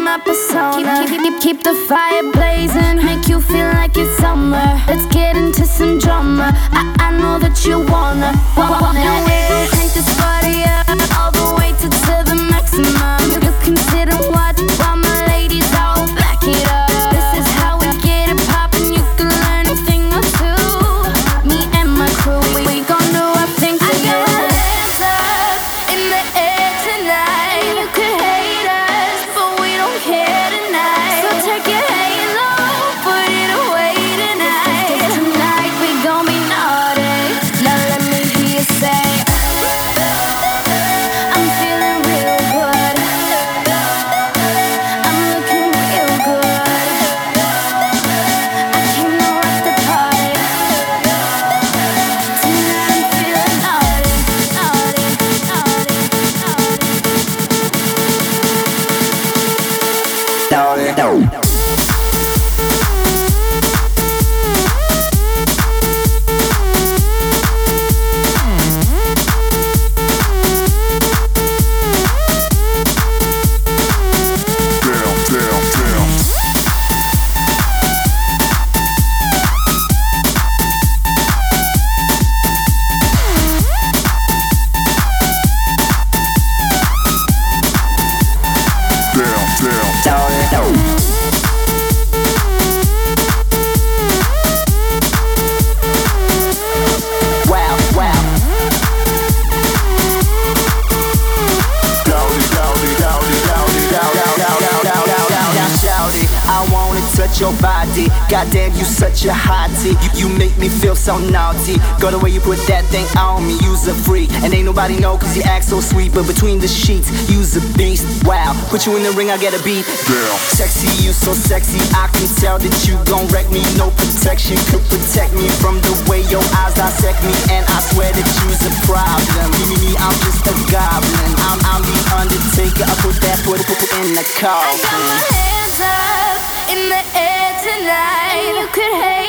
my persona. Keep the fire blazing, make you feel like you're somewhere. Let's get into some drama. I know that you wanna. Now we gon' crank this party up all the way to the maximum. You can sit and watch while my ladies all back it up. This is how we get it poppin'. You can learn a thing or two. Me and my crew, we gon' do our thing together. I got my hands up in the air tonight. You could hate us, but we don't care tonight. So take your halo, put it away tonight. Tonight we gon' be naughty. Now let me hear you say, I'm feeling real good. I'm looking real good. I came to rock the party. Tonight I'm feeling naughty, naughty, naughty, naughty. Your body, goddamn, you such a hottie. You make me feel so naughty. Go the way you put that thing on me, you's a freak. And ain't nobody know cause you act so sweet. But between the sheets, you's a beast. Wow, put you in the ring, I get a beat. Girl, sexy, you so sexy. I can tell that you gon' wreck me. No protection could protect me from the way your eyes dissect me. And I swear that you's a problem. Me, I'm just a goblin. I'm the Undertaker. I put that foot in the coffin. I got my hands up in the air tonight. You could hate